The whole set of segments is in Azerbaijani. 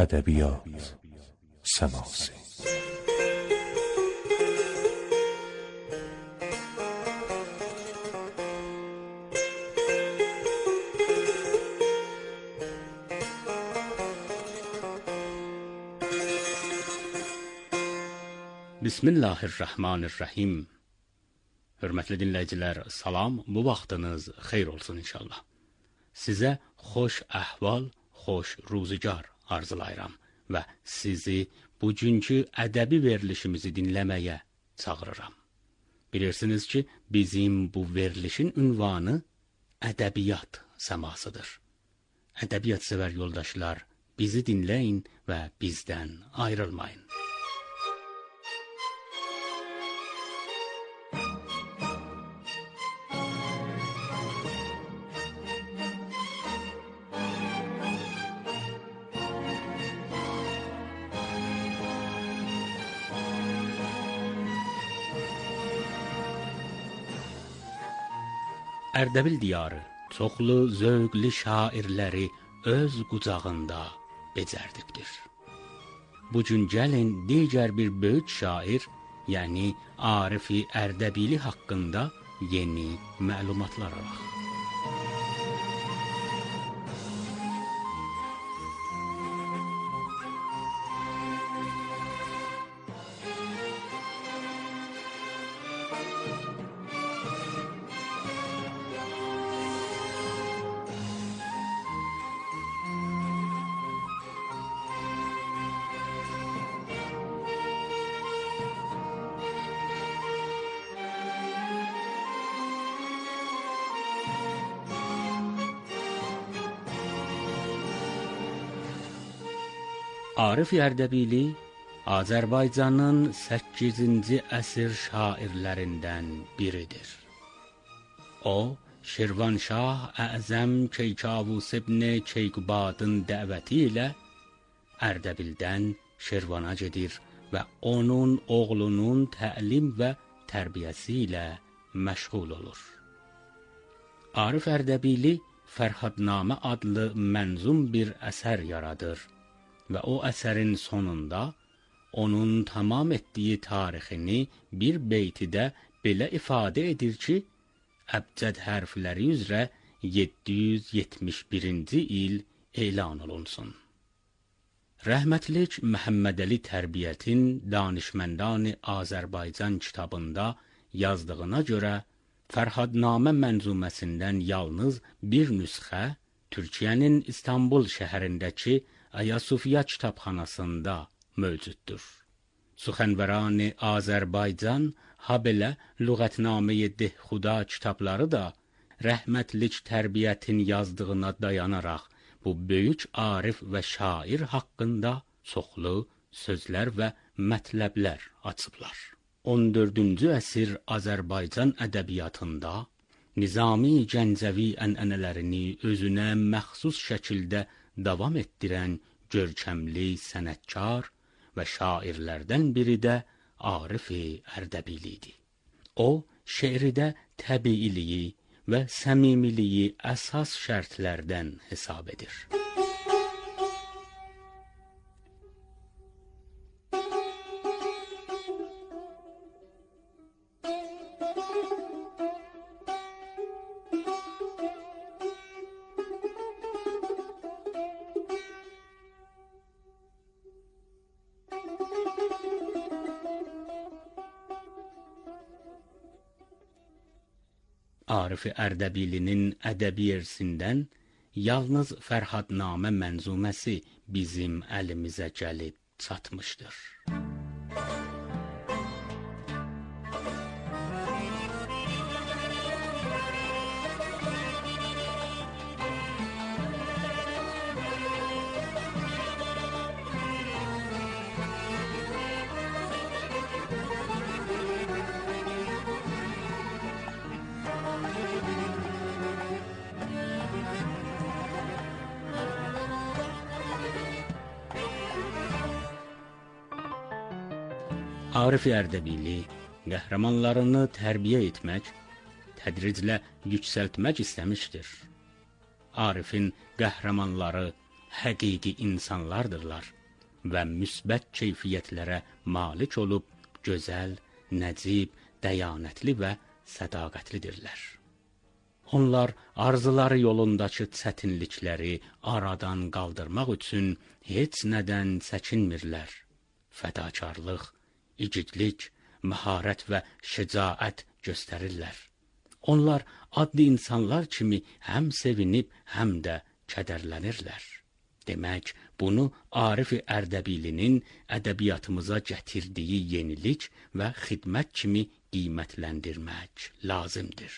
ادبیات سماسه. Bismillahirrahmanirrahim. Hörmətli dinləyicilər, salam, bu vaxtınız xeyir olsun inşallah. Sizə xoş əhval, xoş ruzigar arzulayıram və sizi bugünkü ədəbi verilişimizi dinləməyə çağırıram. Bilirsiniz ki, bizim bu verilişin ünvanı ədəbiyyat səmasıdır. Ədəbiyyat sevər yoldaşlar, bizi dinləyin və bizdən ayrılmayın. Ərdəbil diyarı çoxlu zövqlü şairləri öz qucağında becərdibdir. Bugün gəlin digər bir böyük şair, yəni Arif-i Ərdəbili haqqında yeni məlumatlar alaq. Arif Ərdəbili Azərbaycanın 8-ci əsr şairlərindən biridir. O, Şirvanşah Əzəm Keykavus ibn Keykubadın dəvəti ilə Ərdəbildən Şirvana gedir və onun oğlunun təlim və tərbiyəsi ilə məşğul olur. Arif Ərdəbili Fərhadnamə adlı mənzum bir əsər yaradır və o əsərin sonunda onun tamam etdiyi tarixini bir beytidə belə ifadə edir ki, əbcəd hərfləri üzrə 771-ci il elan olunsun. Rəhmətlik Məhəmmədəli Tərbiyyətin Danışməndani Azərbaycan kitabında yazdığına görə, Fərhadnamə mənzuməsindən yalnız bir nüsxə Türkiyənin İstanbul şəhərindəki Ayasofya kitabxanasında mövcuddur. Suxənvərani Azərbaycan, habelə Lüğətnamə-i Dehxuda kitabları da rəhmətlik Tərbiyyətin yazdığına dayanaraq bu böyük arif və şair haqqında çoxlu sözlər və mətləblər açıblar. 14-cü əsr Azərbaycan ədəbiyyatında Nizami Gəncəvi ənənələrini özünə məxsus şəkildə davam etdirən görkəmli sənətkar və şairlərdən biri də Arif-i Ərdəbili idi. O, şeirdə təbiiliyi və səmimiliyi əsas şərtlərdən hesab edir. Arif Ərdəbilinin ədəbi irsindən yalnız Fərhadnamə mənzuməsi bizim əlimizə gəlib çatmışdır. Arif Ərdəbili qəhrəmanlarını tərbiyə etmək, tədriclə yüksəltmək istəmişdir. Arifin qəhrəmanları həqiqi insanlardırlar və müsbət keyfiyyətlərə malik olub gözəl, nəcib, dəyanətli və sədaqətlidirlər. Onlar arzuları yolundakı çətinlikləri aradan qaldırmaq üçün heç nədən çəkinmirlər. Fədakarlıq, igidlik, məharət və şəcaət göstərirlər. Onlar adlı insanlar kimi həm sevinib, həm də kədərlənirlər. Demək, bunu Arif Ərdəbilinin ədəbiyyatımıza gətirdiyi yenilik və xidmət kimi qiymətləndirmək lazımdır.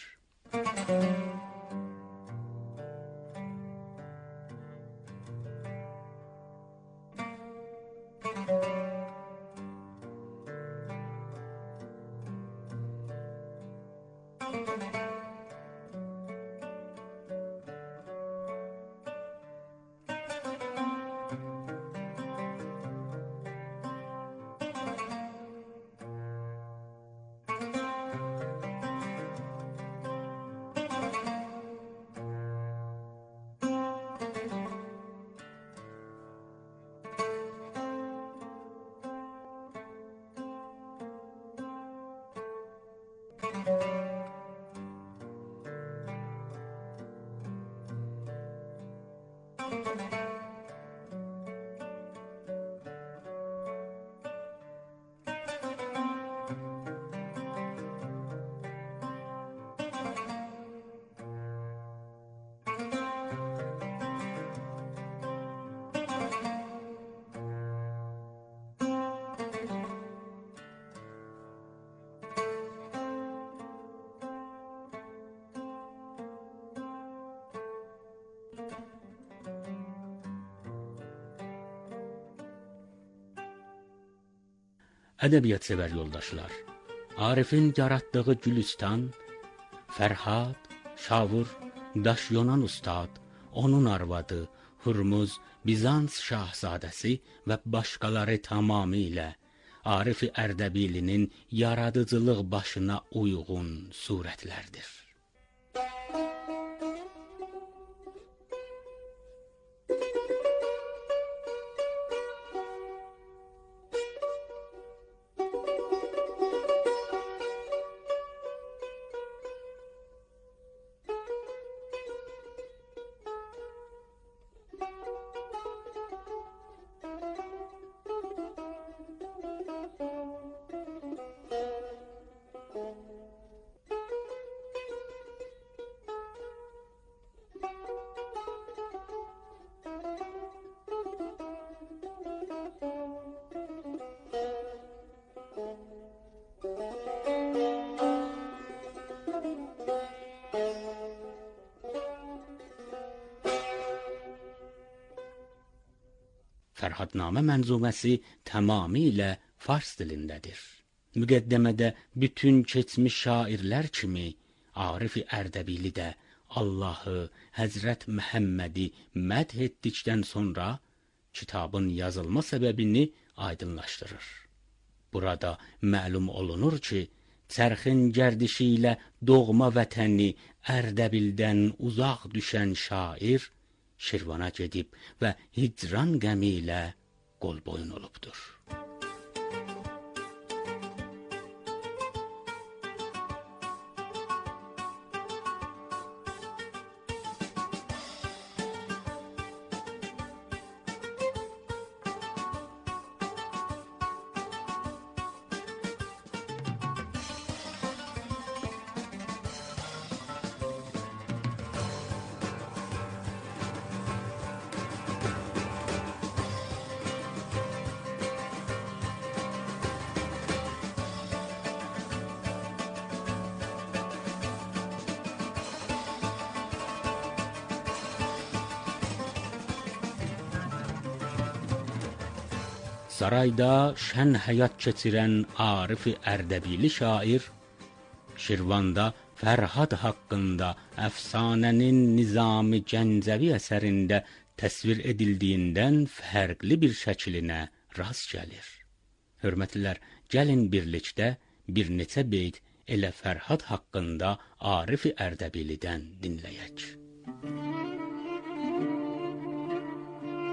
Ədəbiyyat-sevər yoldaşlar, Arifin yaratdığı Gülüstan, Fərhad, Şavur, Daşyonan ustad, onun arvadı, Hurmuz, Bizans şahzadəsi və başqaları tamamilə Arif Ərdəbilinin yaradıcılıq başına uyğun surətlərdir. Fərhadnamə mənzuməsi tamamilə fars dilindədir. Müqəddəmədə bütün keçmiş şairlər kimi Arif Ərdəbili də Allahı, Həzrət Məhəmmədi mədh etdikdən sonra kitabın yazılma səbəbini aydınlaşdırır. Burada məlum olunur ki, çərxin gərdişi ilə doğma vətəni Ərdəbildən uzaq düşən şair Şirvana gedib və hicran qəmi ilə qolboyun olubdur. Sarayda şən həyat keçirən Arif Ərdəbili şair, Şirvanda Fərhad haqqında əfsanənin Nizami Gəncəvi əsərində təsvir edildiyindən fərqli bir şəklinə rast gəlir. Hörmətlilər, gəlin birlikdə bir neçə beyt elə Fərhad haqqında Arif Ərdəbilidən dinləyək.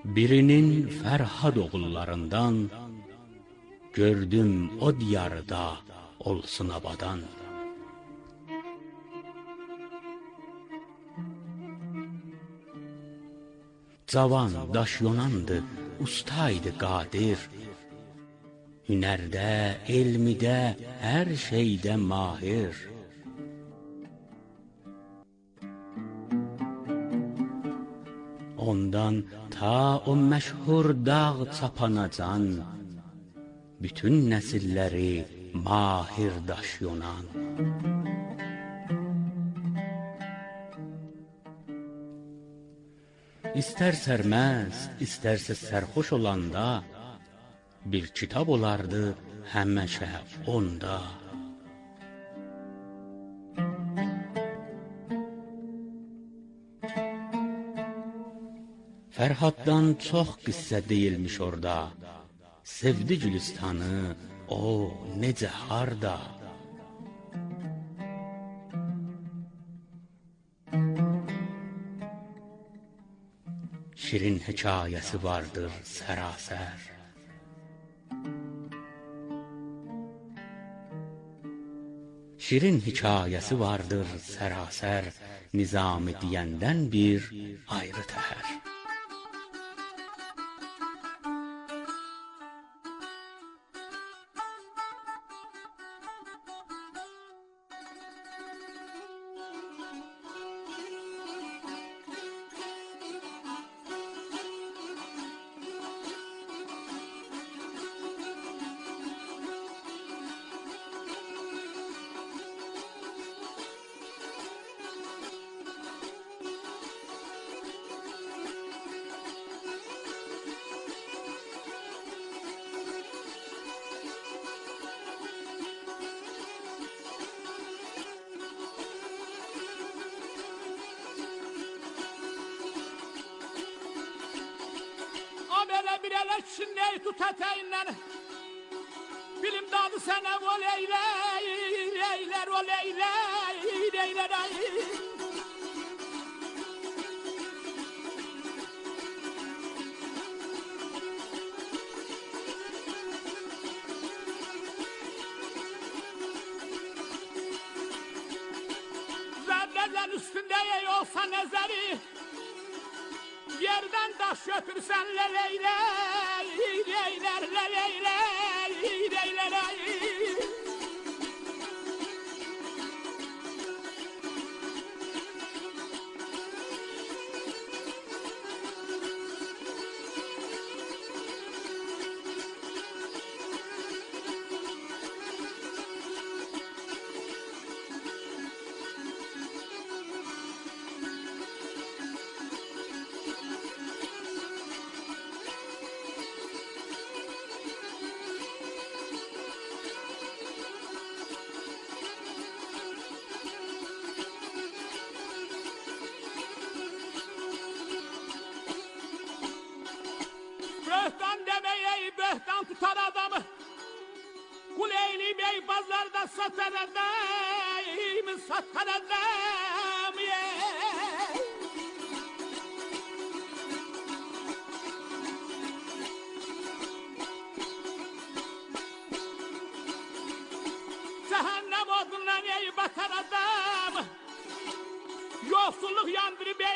Birinin Fərhad oğullarından, gördüm o diyarda olsun abadan. Cavan, daşyonandı, ustaydı qadir, hünərdə, elmidə, hər şeydə mahir. Ondan ta o məşhur dağ çapanacan, bütün nəsilləri mahir daşyonan. İstər sərməst, istərsə sərxoş olanda, bir kitab olardı həmişə onda. Fərhaddan çox qissə deyilmiş orada, sevdi Gülüstanı, o necə harda. Şirin hekayəsi vardır sərasər. Şirin hekayəsi vardır sərasər, Nizami deyəndən bir ayrı təhər. Bir elek şinneyi tut eteğinden, bilim dadı sana o leyler o leyler ay. Zerreler üstünde olsa nezeri, yerden taş götürsen leyler ay. Böhtan demeye böhtan tutar adamı, kul eğleymeyi pazarda satar adam, Cehennem odundan eyi batar adam, yoksulluk yandırıp ey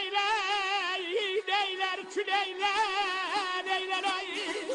küleyler ay.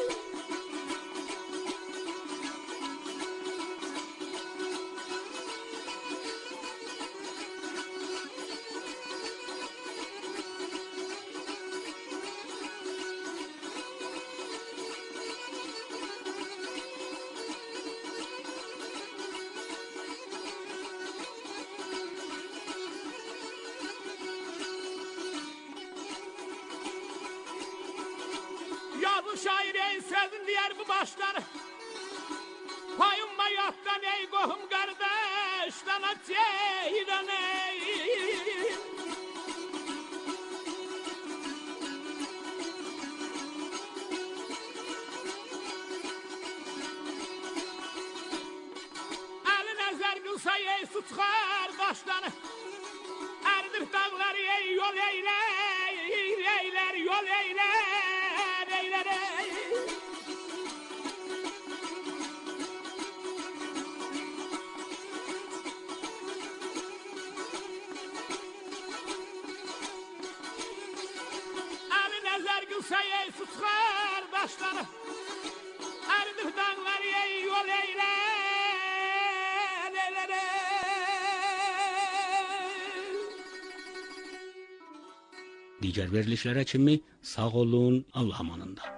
Ya bu şair en sevdim diğer bu başları, payınma yattan ey kohum kardeşten aceyden ey. Elin ezer kılsa ey su çıkar baştan, erdir dağları ey yol eyler. yıkılsa Yesus kardeşleri, erdir dağlar ey yol eyle. Digər verilişlərə kimi sağ olun, Allah amanında.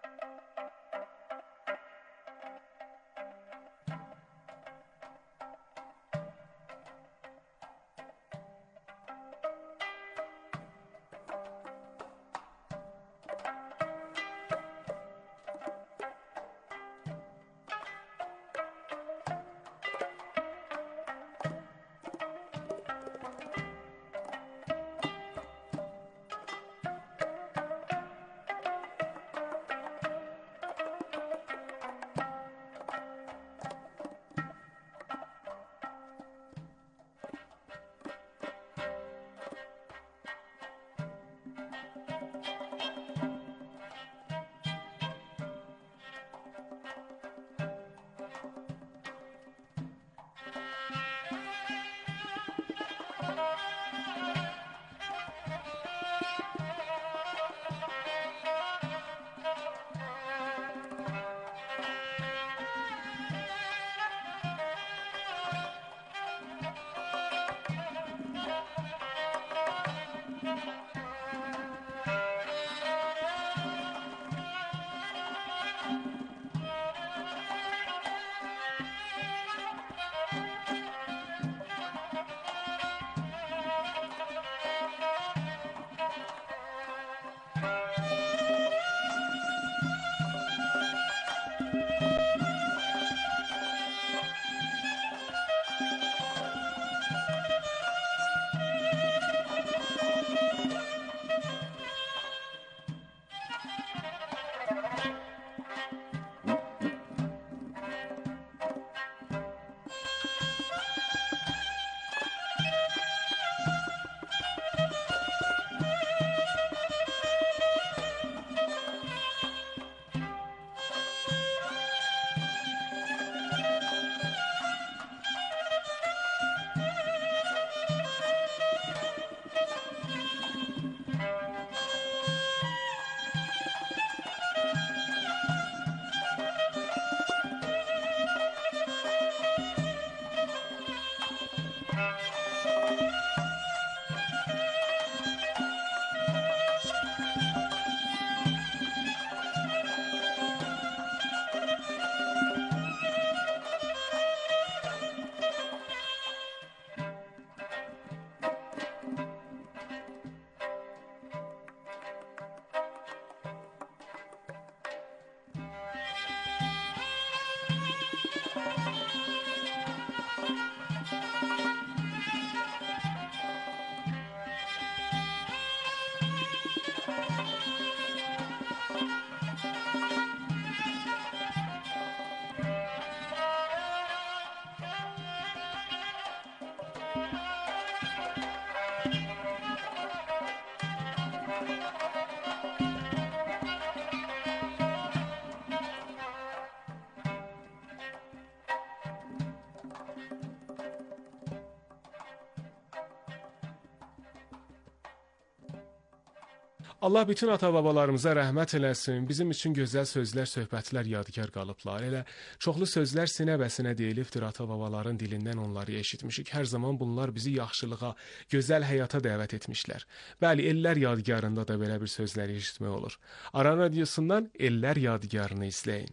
Allah bütün ata-babalarımıza rəhmət eləsin. Bizim üçün gözəl sözlər, söhbətlər yadigar qalıblar. Elə çoxlu sözlər sinə-bəsinə deyilibdir, ata-babaların dilindən onları eşitmişik. Hər zaman bunlar bizi yaxşılığa, gözəl həyata dəvət etmişlər. Bəli, ellər yadigarında da belə bir sözləri eşitmək olur. Aran radiosundan ellər yadigarını izləyin.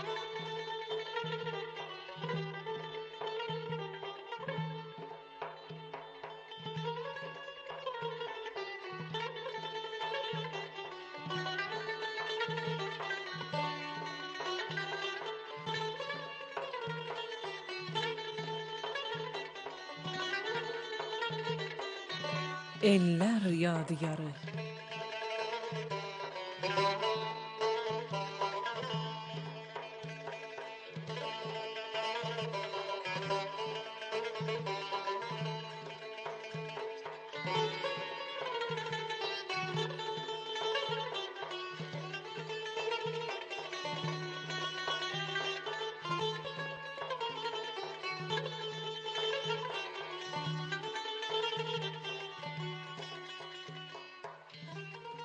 Eller yadigarı.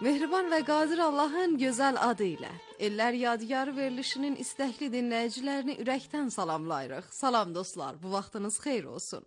Mehriban və Qadir Allahın gözəl adı ilə Ellər Yadigarı verilişinin istəkli dinləyicilərini ürəkdən salamlayırıq. Salam dostlar, bu vaxtınız xeyir olsun.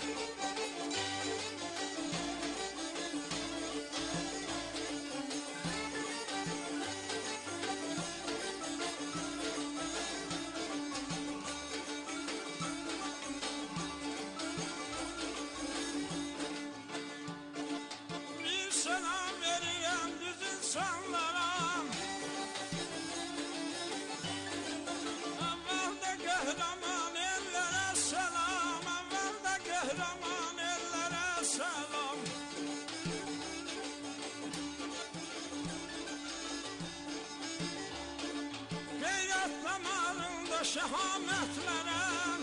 Şehametlere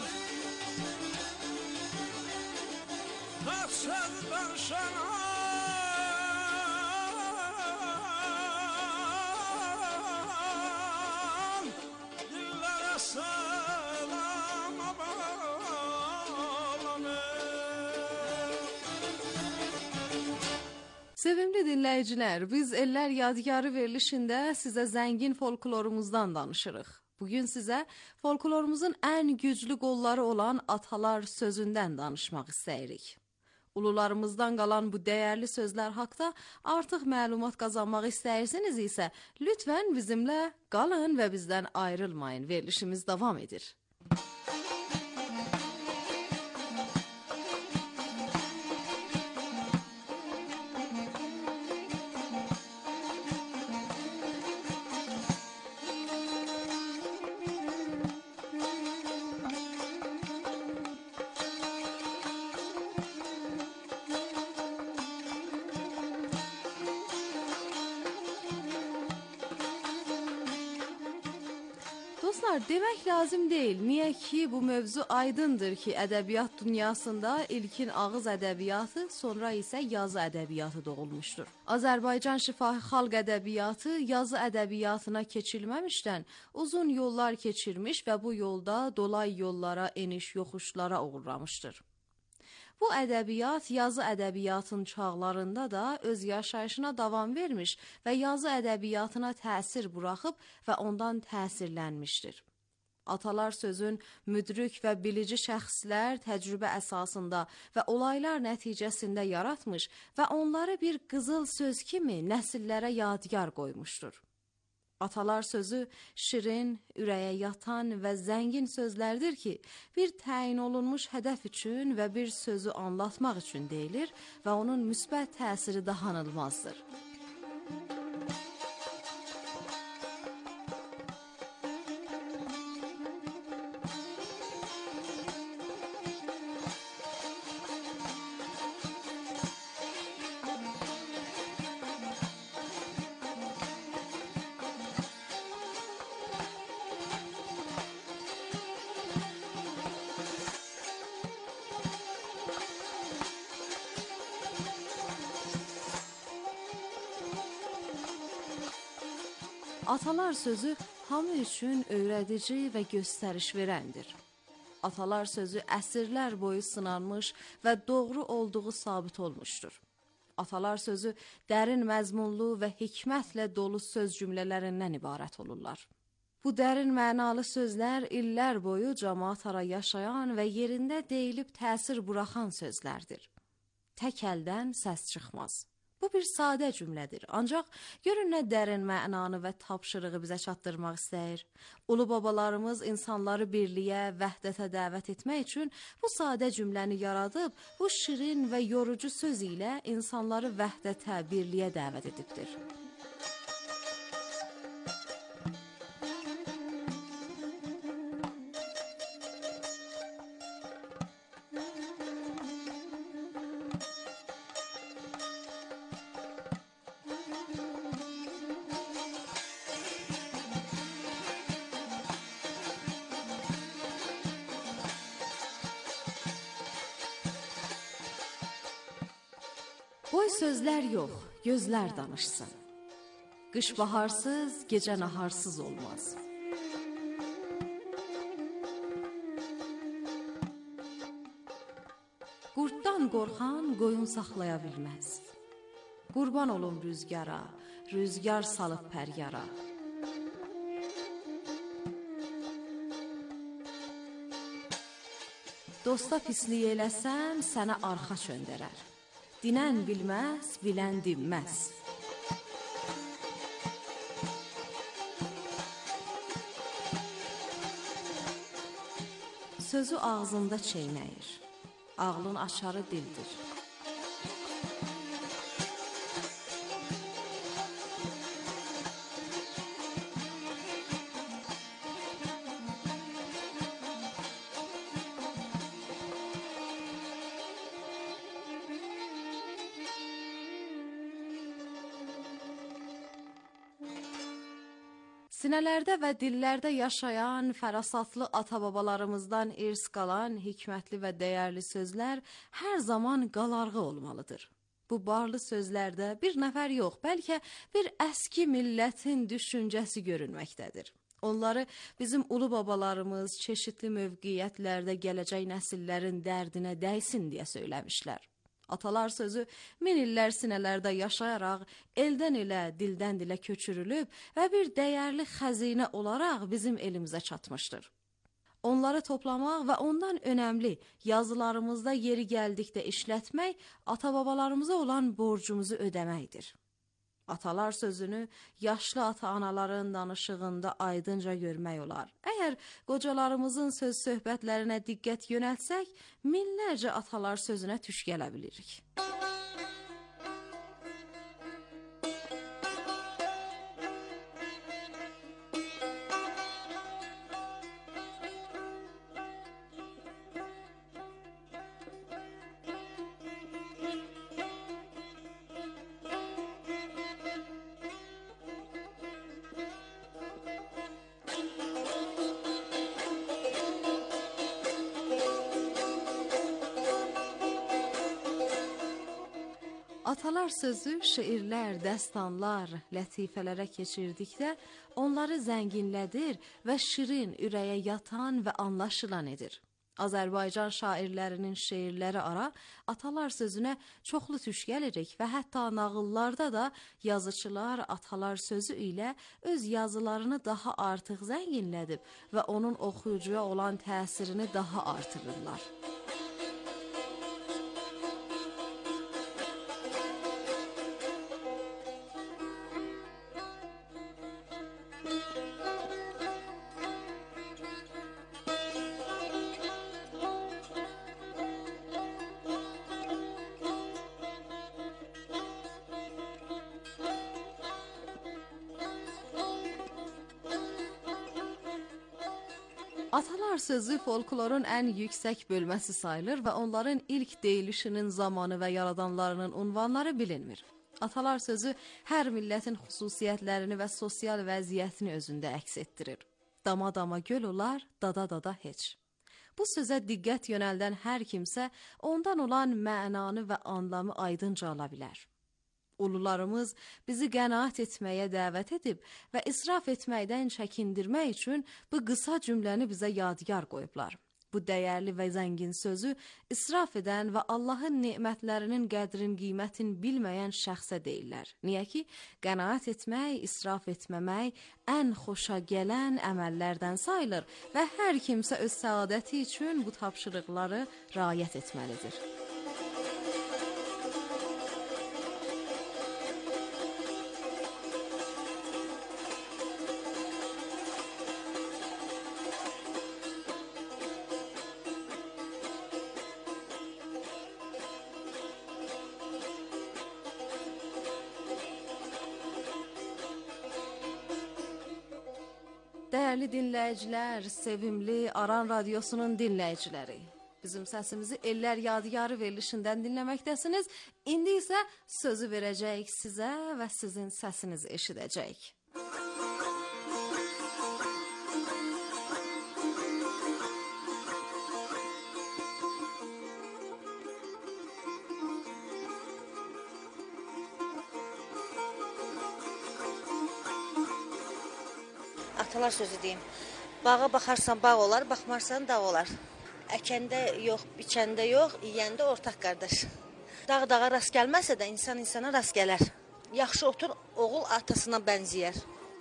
tatsızdan şenan dillere selam bağlanır. Sevimli dinləyicilər, biz Ellər Yadigarı verilişində sizə zəngin folklorumuzdan danışırıq. Bugün sizə folklorumuzun ən güclü qolları olan atalar sözündən danışmaq istəyirik. Ulularımızdan qalan bu dəyərli sözlər haqda artıq məlumat qazanmaq istəyirsiniz isə lütfən bizimlə qalın və bizdən ayrılmayın. Verilişimiz davam edir. Dostlar, demək lazım deyil. Niyə ki, bu mövzu aydındır ki, ədəbiyyat dünyasında ilkin ağız ədəbiyyatı, sonra isə yazı ədəbiyyatı doğulmuşdur. Azərbaycan şifahi xalq ədəbiyyatı yazı ədəbiyyatına keçilməmişdən uzun yollar keçirmiş və bu yolda dolay yollara, eniş yoxuşlara uğramışdır. Bu ədəbiyyat yazı ədəbiyyatın çağlarında da öz yaşayışına davam vermiş və yazı ədəbiyyatına təsir buraxıb və ondan təsirlənmişdir. Atalar sözün müdrik və bilici şəxslər təcrübə əsasında və olaylar nəticəsində yaratmış və onları bir qızıl söz kimi nəsillərə yadigar qoymuşdur. Atalar sözü şirin, ürəyə yatan və zəngin sözlərdir ki, bir təyin olunmuş hədəf üçün və bir sözü anlatmaq üçün deyilir və onun müsbət təsiri dayanılmazdır. Atalar sözü hamı üçün öyrədici və göstəriş verəndir. Atalar sözü əsrlər boyu sınanmış və doğru olduğu sabit olmuşdur. Atalar sözü dərin məzmunlu və hikmətlə dolu söz cümlələrindən ibarət olurlar. Bu dərin mənalı sözlər illər boyu cəmaət ara yaşayan və yerində deyilib təsir buraxan sözlərdir. Tək əldən səs çıxmaz. Bu bir sadə cümlədir, ancaq görün nə dərin mənanı və tapşırığı bizə çatdırmaq istəyir. Ulu babalarımız insanları birliyə, vəhdətə dəvət etmək üçün bu sadə cümləni yaradıb, bu şirin və yorucu söz ilə insanları vəhdətə, birliyə dəvət edibdir. Boy sözlər yox, gözlər danışsın. Qış baharsız, gecə naharsız olmaz. Qurddan qorxan qoyun saxlaya bilməz. Qurban olum rüzgara, rüzgar salıb pəryara. Dosta pislik eləsəm, sənə arxa çöndərər. Dinən bilməz, bilən dinməz. Sözü ağzında çeynəyir. Ağlın açarı dildir. Sinələrdə və dillərdə yaşayan, fərasatlı ata-babalarımızdan irs qalan hikmətli və dəyərli sözlər hər zaman qalarğı olmalıdır. Bu barlı sözlərdə bir nəfər yox, bəlkə bir əski millətin düşüncəsi görünməkdədir. Onları bizim ulu babalarımız çeşitli mövqiyyətlərdə gələcək nəsillərin dərdinə dəysin deyə söyləmişlər. Atalar sözü min illər sinələrdə yaşayaraq, eldən ilə, dildən dilə köçürülüb və bir dəyərli xəzinə olaraq bizim elimizə çatmışdır. Onları toplamaq və ondan önəmli yazılarımızda yeri gəldikdə işlətmək, ata-babalarımıza olan borcumuzu ödəməkdir. Atalar sözünü yaşlı ata-anaların danışığında aydınca görmək olar. Əgər qocalarımızın söz söhbətlərinə diqqət yönəltsək, minlərcə atalar sözünə tuş gələ bilirik. Atalar sözü şeirlər, dəstanlar, lətifələrə keçirdikdə onları zənginlədir və şirin, ürəyə yatan və anlaşılan edir. Azərbaycan şairlərinin şeirləri ara atalar sözünə çoxlu tuş gəlirik və hətta nağıllarda da yazıçılar atalar sözü ilə öz yazılarını daha artıq zənginlədib və onun oxuyucuya olan təsirini daha artırırlar. Atalar sözü folklorun ən yüksək bölməsi sayılır və onların ilk deyilişinin zamanı və yaradanlarının unvanları bilinmir. Atalar sözü hər millətin xüsusiyyətlərini və sosial vəziyyətini özündə əks etdirir. Dama-dama göl olar, dada-dada heç. Bu sözə diqqət yönəldən hər kimsə ondan olan mənanı və anlamı aydınca ala bilər. Ulularımız bizi qənaət etməyə dəvət edib və israf etməkdən çəkindirmək üçün bu qısa cümləni bizə yadigar qoyublar. Bu dəyərli və zəngin sözü israf edən və Allahın nemətlərinin qədrin, qiymətin bilməyən şəxsə deyirlər. Niyə ki, qənaət etmək, israf etməmək ən xoşa gələn əməllərdən sayılır və hər kimsə öz səadəti üçün bu tapşırıqları riayət etməlidir. Dəyərli dinləyicilər, sevimli Aran Radiosunun dinləyiciləri, bizim səsimizi Ellər Yadigarı verilişindən dinləməkdəsiniz. İndi isə sözü verəcəyik sizə və sizin səsinizi eşidəcəyik. Atalar sözü deyim. Bağa baxarsan bağ olar, baxmarsan dağ olar. Əkəndə yox, biçəndə yox, yeyəndə ortaq qardaş. Dağ dağa rast gəlməsə də insan insana rast gələr. Yaxşı otur, oğul atasına bənzəyər.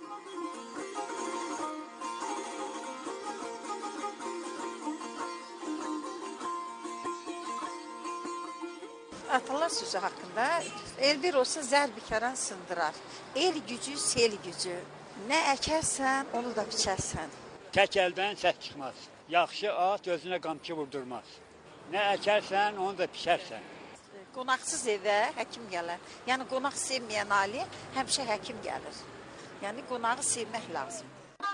Atalar sözü haqqında el bir olsa zər bir kərən sındırar. El gücü, sel gücü. Nə əkərsən, onu da biçərsən. Tək əldən səs çıxmaz. Yaxşı at özünə qamçı vurdurmaz. Nə əkərsən, onu da biçərsən. Qonaqsız evə həkim gələr. Yəni qonaq sevməyən ailə həmişə həkim gəlir. Yəni qonağı sevmək lazımdır.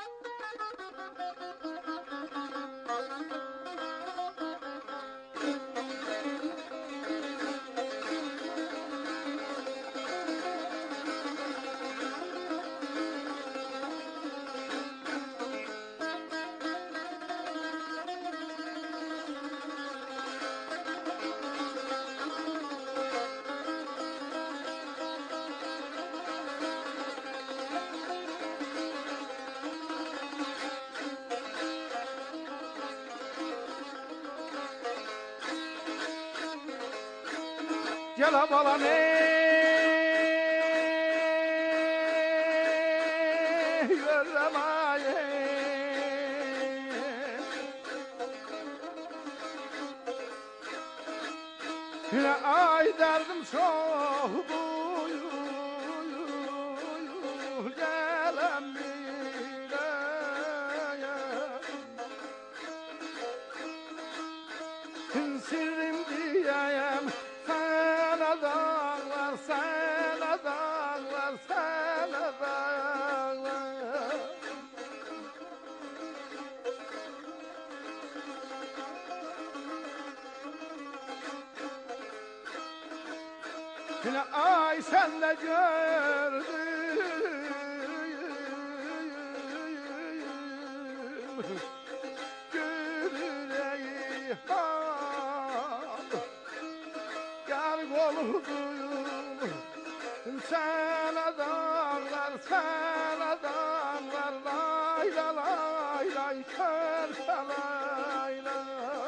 Gel balam yürümeyi. Yine ay derdim çok buyur gelen bile. Sirrim diyeyim sana dağlar, sana dağlar, sana dağlar. Yine ay sen de gördüm Gülüreyi Yar koluduyum Sana dağlar, sana dağlar Lay la lay lay kör lay lay.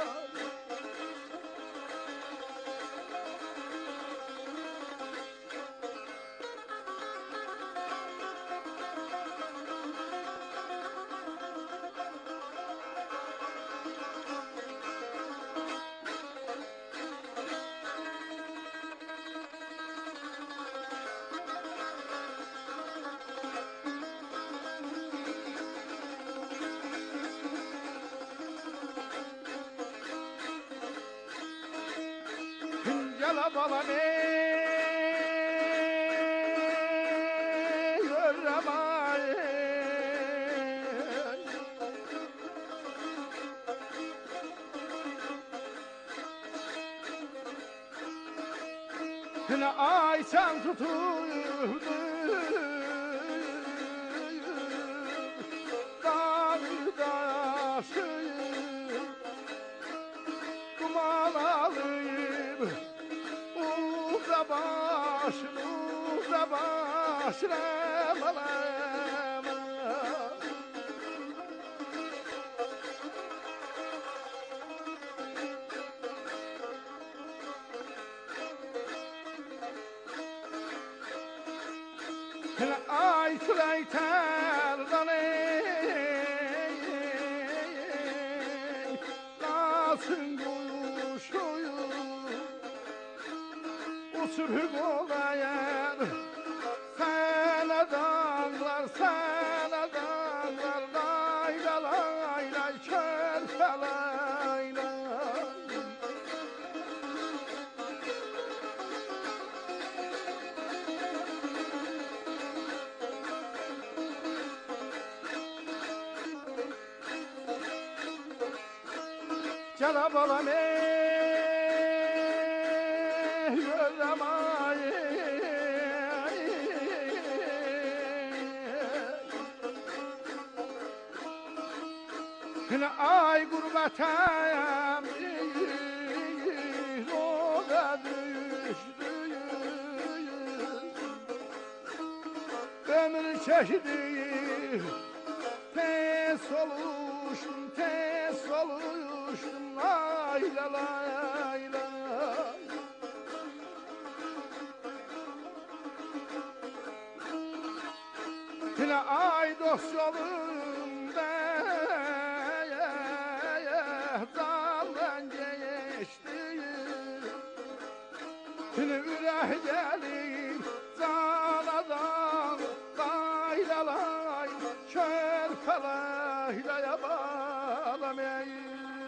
Gel balam yürümeyi. Yine ay sen tutuyordun Dağ daşı Duman alayım Uza başım, uza başım Ay süleyterden Lasın kuşuyum Uçurup olayım Sana dağlar, sana dağlar Lay la lay lay körpe lay lay. Gel balam yürümeyi. Yine ay gurbeteyim o da düştü Ömür çeşidi tez oluştum tez oluştum Lay la lay lay. Yine ay dost yolunda daldan geçtim. Yine ürək gelir zaladan qayralay körpələylaya bağlamayım.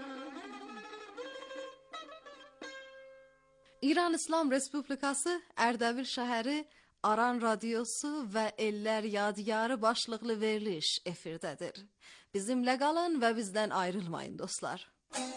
İran İslam Respublikası Ərdəbil şəhəri Aran Radiosu və Ellər Yadigarı başlıqlı veriliş efirdədir. Bizimlə qalın və bizdən ayrılmayın dostlar.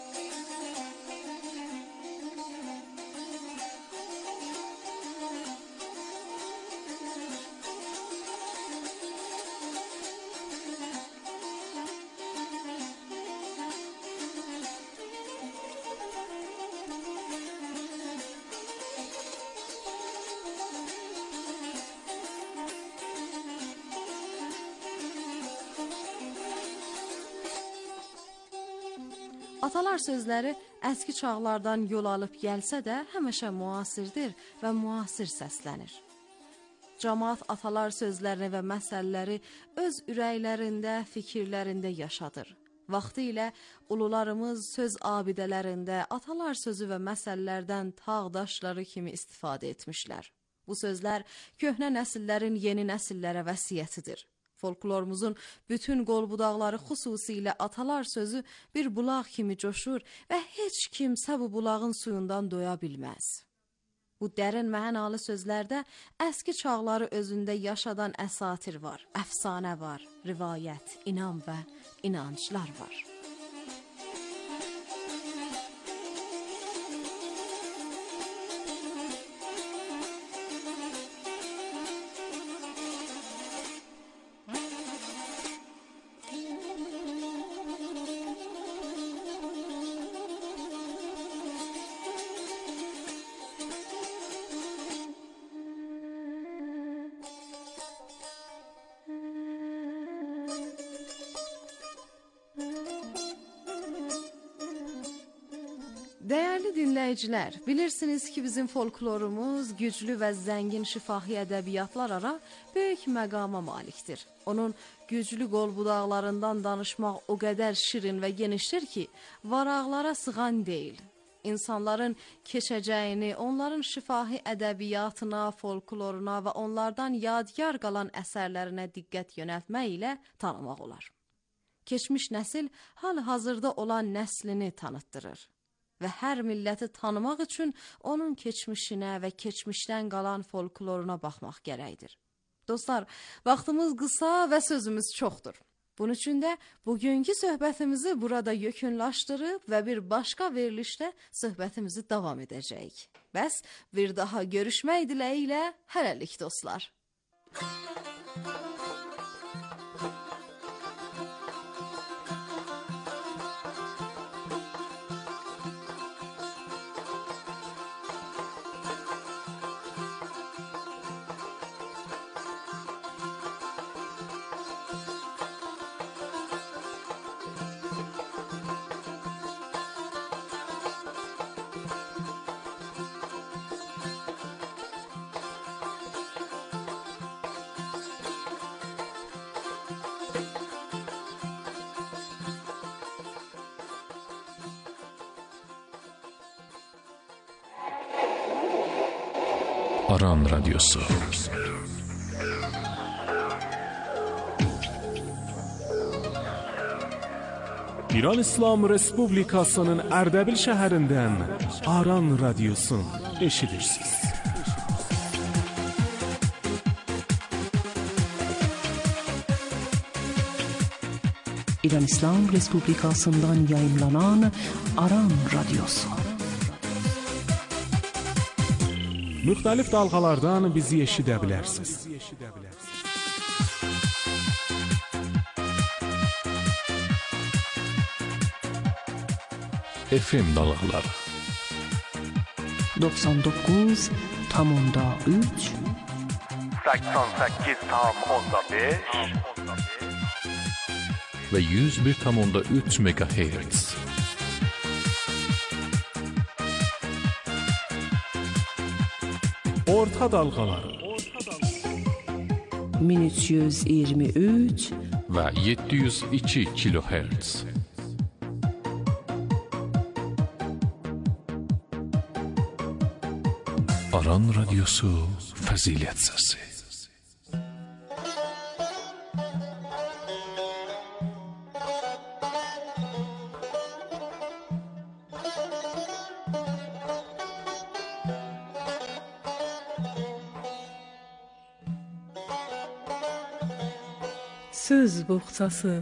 Atalar sözləri əski çağlardan yol alıb gəlsə də həmişə müasirdir və müasir səslənir. Cəmaət atalar sözlərini və məsəlləri öz ürəklərində, fikirlərində yaşadır. Vaxtı ilə ulularımız söz abidələrində atalar sözü və məsəllərdən tağ daşları kimi istifadə etmişlər. Bu sözlər köhnə nəsillərin yeni nəsillərə vəsiyyətidir. Folklorumuzun bütün qol-budaqları xüsusilə atalar sözü bir bulaq kimi coşur və heç kimsə bu bulağın suyundan doya bilməz. Bu dərin mənalı sözlərdə əski çağları özündə yaşadan əsatir var, əfsanə var, rivayət, inam və inanclar var. Değerli dinləyicilər, bilirsiniz ki bizim folklorumuz güclü və zəngin şifahi ədəbiyyatlar ara böyük məqama malikdir. Onun güclü qol-budaqlarından danışmaq o qədər şirin və genişdir ki, varaqlara sığan deyil. İnsanların keçəcəyini, onların şifahi ədəbiyyatına, folkloruna və onlardan yadigar qalan əsərlərinə diqqət yönəltmək ilə tanımaq olar. Keçmiş nəsil hal-hazırda olan nəslini tanıtdırır. Və hər milləti tanımaq üçün onun keçmişinə və keçmişdən qalan folkloruna baxmaq gərəkdir. Dostlar, vaxtımız qısa və sözümüz çoxdur. Bunun üçün də bugünkü söhbətimizi burada yekunlaşdırıb və bir başqa verilişdə söhbətimizi davam edəcəyik. Bəs bir daha görüşmək diləyilə hələlik dostlar. Aran Radyosu. İran İslam Respublikasının Ərdəbil şəhərindən Aran Radyosu eşidirsiniz. İran İslam Respublikasından yayımlanan Aran Radyosu. Müxtəlif dalğalardan bizi eşidə bilərsiniz. FM dalğaları 99.3 88.5 ve 101.3 MHz. Orta dalğaları 1323 və 702 kilohertz. Aran Radyosu Fəzilət Səsi. Söz boğçası.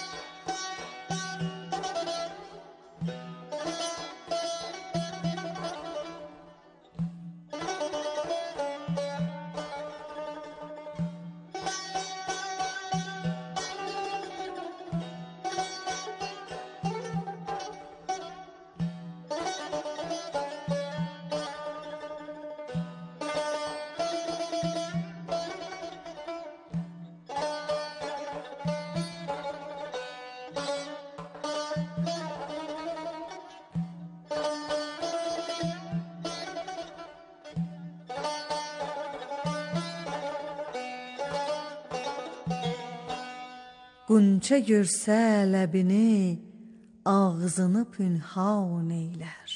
Qunçə görsə ləbini, ağzını pünhan eylər.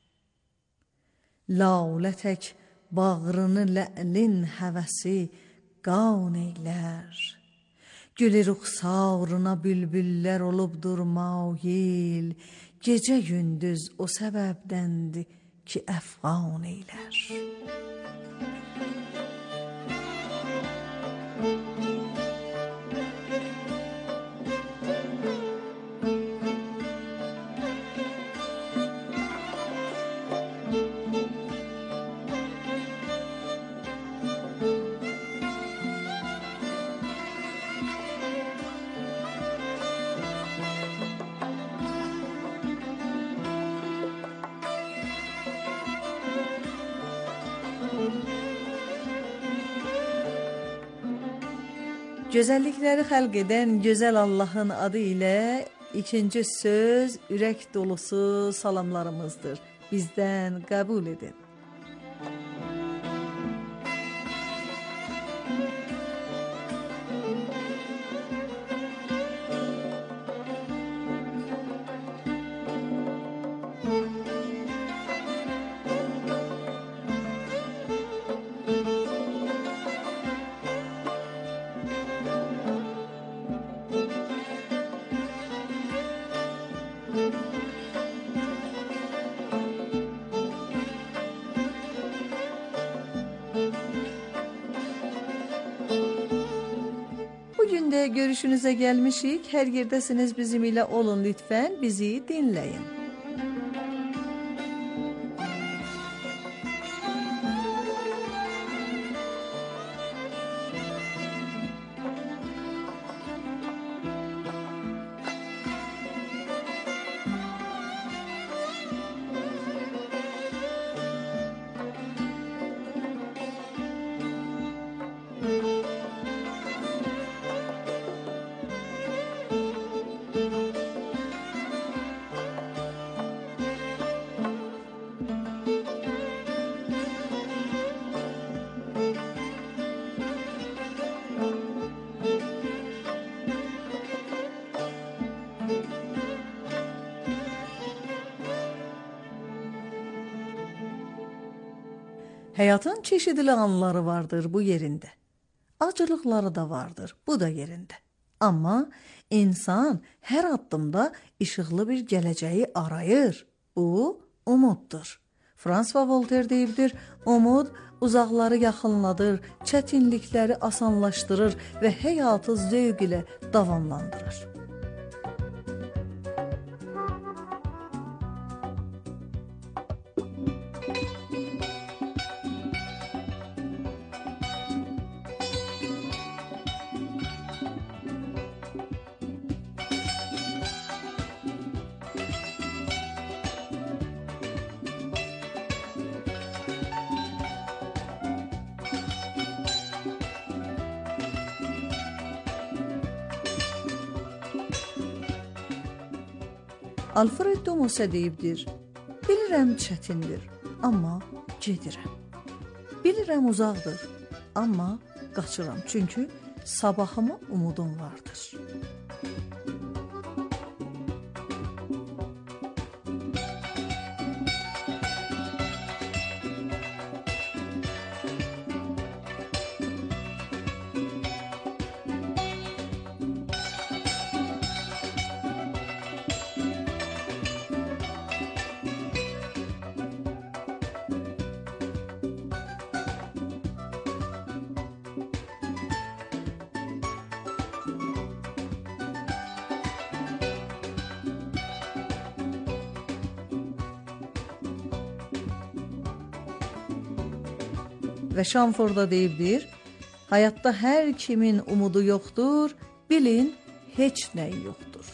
Lalə tək bağrını lə'lin həvəsi qan eylər. Gülü ruxsarına bülbüllər olub durmayil, gecə gündüz o səbəbdəndir ki, əfqan eylər. Gözəllikləri xəlq edən gözəl Allahın adı ilə ikinci söz ürək dolusu salamlarımızdır. Bizdən qəbul edin. Bugün de görüşünüze gelmişik. Her yerdesiniz, bizim ile olun lütfen. Bizi dinleyin. Hayatın çeşitli anları vardır bu yerinde. Acılıkları da vardır, bu da yerinde. Ama insan her addımda ışıklı bir geleceği arayır. Bu umuttur. François Voltaire deyibdir, umud uzaqları yaxınladır, çətinlikləri asanlaşdırır və həyatı zövq ilə davamlandırır. Alfred Domosə deyibdir, bilirəm çətindir, amma gedirəm. Bilirəm uzaqdır, amma qaçıram, çünki sabahıma umudum vardır. Və Şamforda deyibdir, həyatda hər kimin umudu yoxdur, bilin, heç nəyi yoxdur.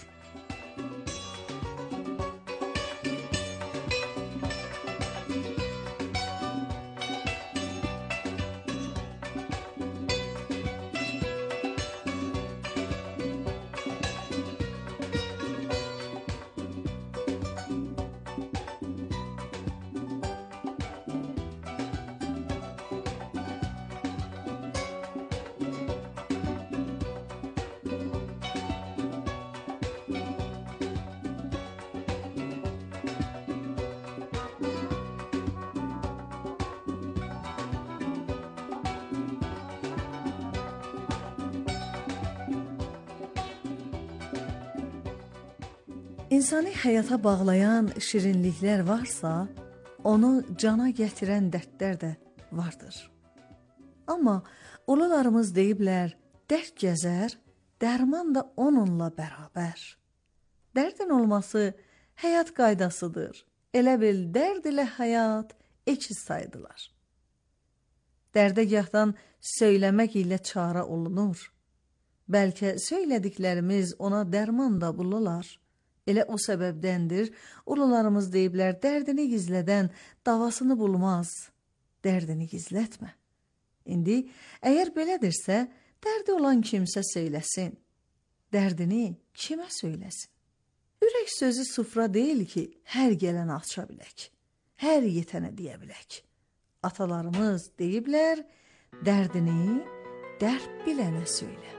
İnsani həyata bağlayan şirinliklər varsa, onu cana gətirən dərdlər də vardır. Amma ulularımız deyiblər, dərd gəzər, dərman da onunla bərabər. Dərdin olması həyat qaydasıdır. Elə bil dərd ilə həyat ekiz saydılar. Dərdəgahdan söyləmək ilə çarə olunur. Bəlkə söylədiklərimiz ona dərman da bulurlar. Elə o səbəbdəndir, ulularımız deyiblər, dərdini gizlədən davasını bulmaz, dərdini gizlətmə. İndi, əgər belədirsə, dərdi olan kimsə söyləsin, dərdini kimə söyləsin? Ürək sözü sufra deyil ki, hər gələn aça bilək, hər yetənə deyə bilək. Atalarımız deyiblər, dərdini dərd bilənə söylə.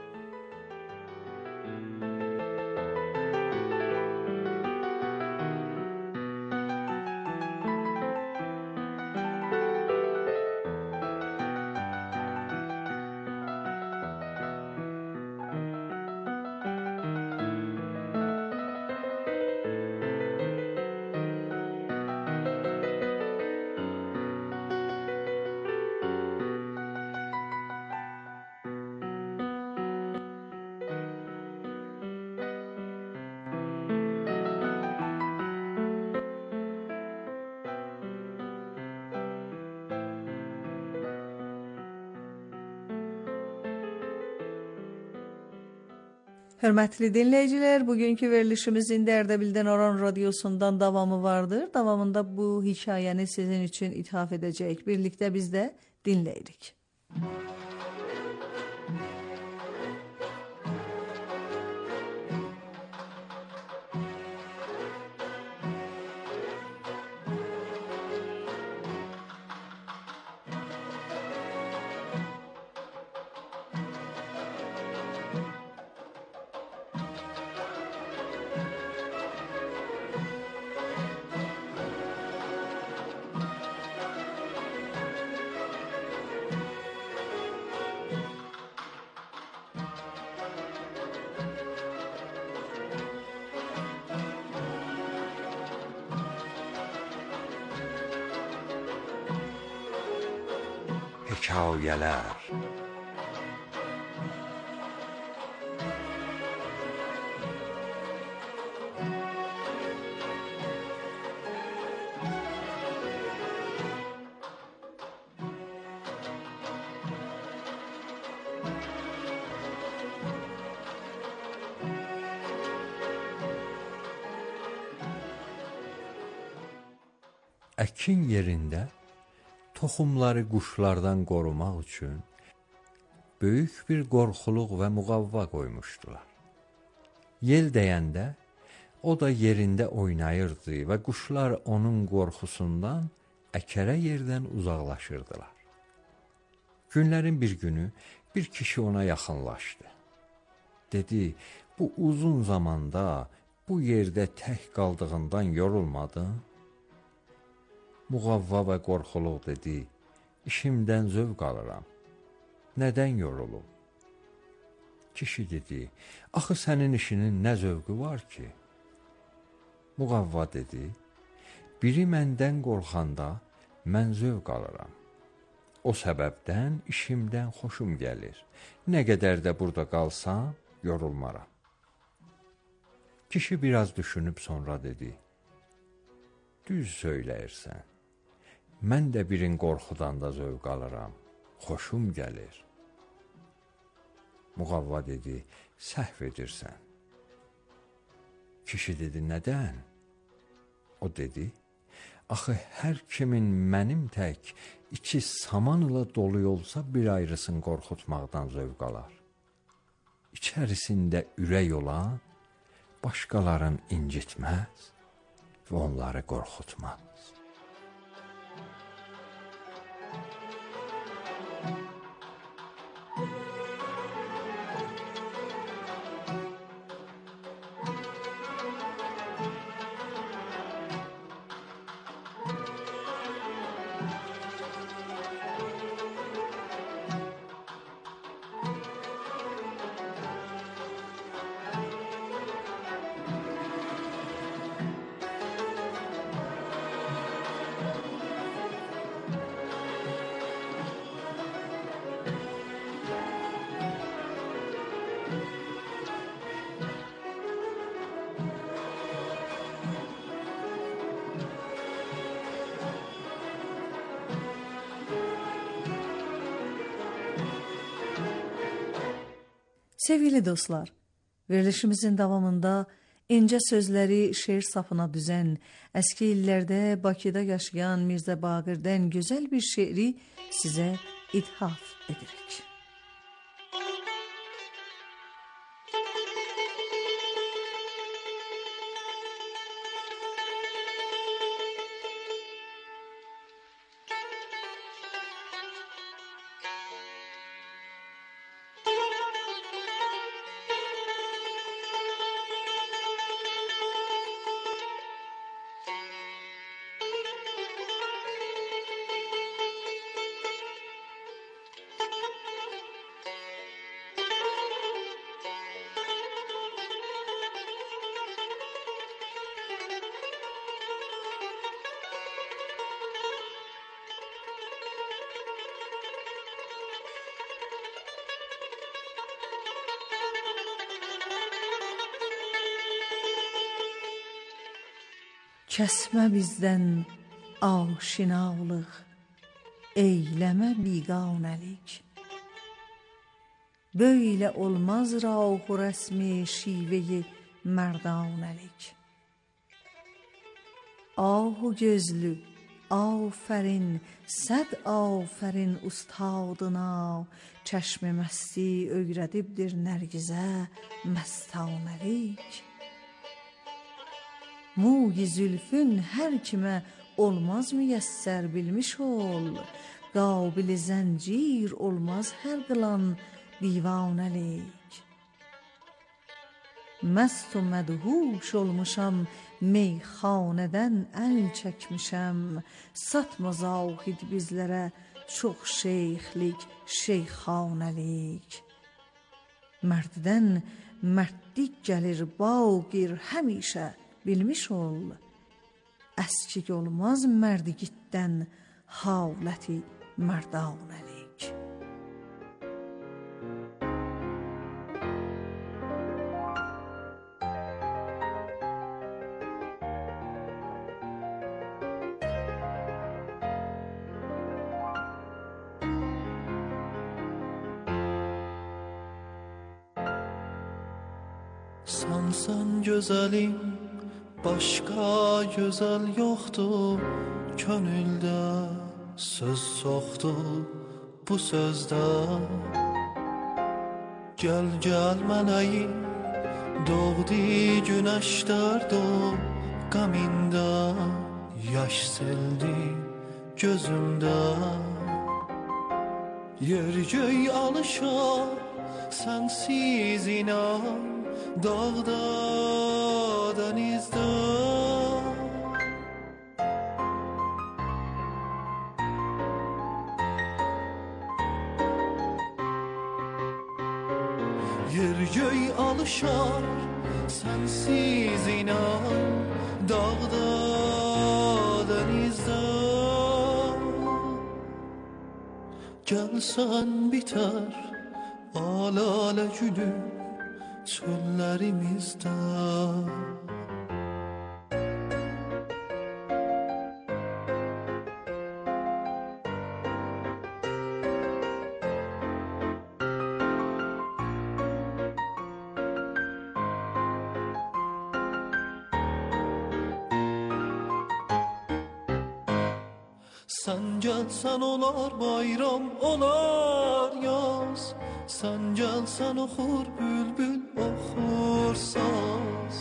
Hörmətli dinləyicilər, bugünkü verilişimizin Ərdəbildən Aran radiosundan davamı vardır. Davamında bu hekayəni sizin üçün ithaf edəcəyik. Birlikdə biz də dinləyirik. Hekayələr. Əkin yerində toxumları quşlardan qorumaq üçün böyük bir qorxuluq və müqavva qoymuşdular. Yel dəyəndə o da yerində oynayırdı və quşlar onun qorxusundan əkərə yerdən uzaqlaşırdılar. Günlərin bir günü Bir kişi ona yaxınlaşdı. Dedi, bu uzun zamanda bu yerdə tək qaldığından yorulmadın? Muğavva və qorxuluq dedi, işimdən zövq alıram. Nədən yorulub? Kişi dedi, axı sənin işinin nə zövqü var ki? Muğavva dedi, biri məndən qorxanda mən zövq alıram. O səbəbdən işimdən xoşum gəlir. Nə qədər də burada qalsam, yorulmaram. Kişi biraz düşünüb sonra dedi, düz söyləyirsən. Mən də birin qorxudan da zövq alıram. Xoşum gəlir. Muğavva dedi, səhv edirsən. Kişi dedi, nədən? O dedi, axı hər kimin mənim tək içi saman ilə dolu olsa bir ayrısını qorxutmaqdan zövq alar. İçərisində ürək olan başqalarını incitməz və onları qorxutmaz. Sevgili dostlar, verilişimizin davamında incə sözləri şeir safına düzən, əski illərdə Bakıda yaşayan Mirzə Baqirdən gözəl bir şeiri sizə ithaf edirik. Kəsmə bizdən aşinalıq, eyləmə biganəlik. Böylə olmaz rauhu rəsmi şiveyi mərdanəlik. Ahu gözlü, afərin, səd afərin ustadına, çəşmi məsti öyrədibdir nərgizə məstanəlik. Muği zülfün hər kimə olmaz müyəssər bilmiş ol, qabili zəncir olmaz hər qılan divanəlik. Məst و mədhuş olmuşam, meyxanədən əl çəkmişəm, satma zahid bizlərə çox şeyxlik, şeyxanəlik. Mərddən mərdlik gəlir baqir həmişə, bilmiş ol, əskik olmaz mərdigitdən havləti mərdanəlik. Sensen güzelim, başka güzel yoktu. Könülde söz soktu bu sözde. Gel gel meleğim, doğdu güneş derdi gaminde, yaş sildi gözümde. Yer göy alışar sensiz inan, dağda denizde. Yer göy alışar sensiz inan, dağda denizde. Gelsen biter alale gülü çöllerimizde. Sen gelsen olar bayram, olar yaz. Sen gelsen okur bülbül, okur saz.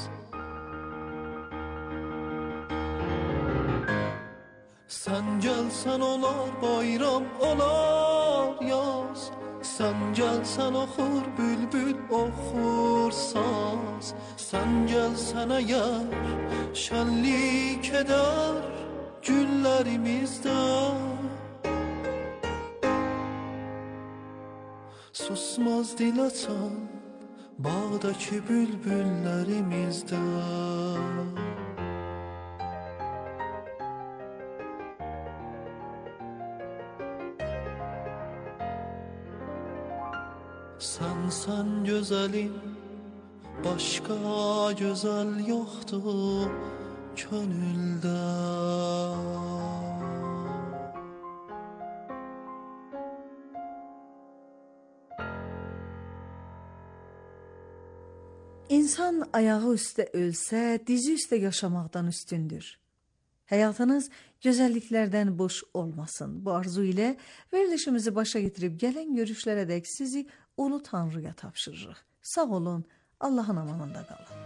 Sen gelsen olar bayram, olar yaz. Sen gelsen okur bülbül, okur saz. Sen gelsen eğer şenlik eder günlerimizde. Susmaz dil açan bağdaki bülbüllerimizde. Sen güzelim, başka güzel yoktu könülde. İnsan ayağı üstə ölsə, dizi üstə yaşamaqdan üstündür. Həyatınız gözəlliklərdən boş olmasın. Bu arzu ilə verilişimizi başa getirib gələn görüşlərə dək sizi Ulu Tanrıya tapşırırıq. Sağ olun, Allahın amanında qalın.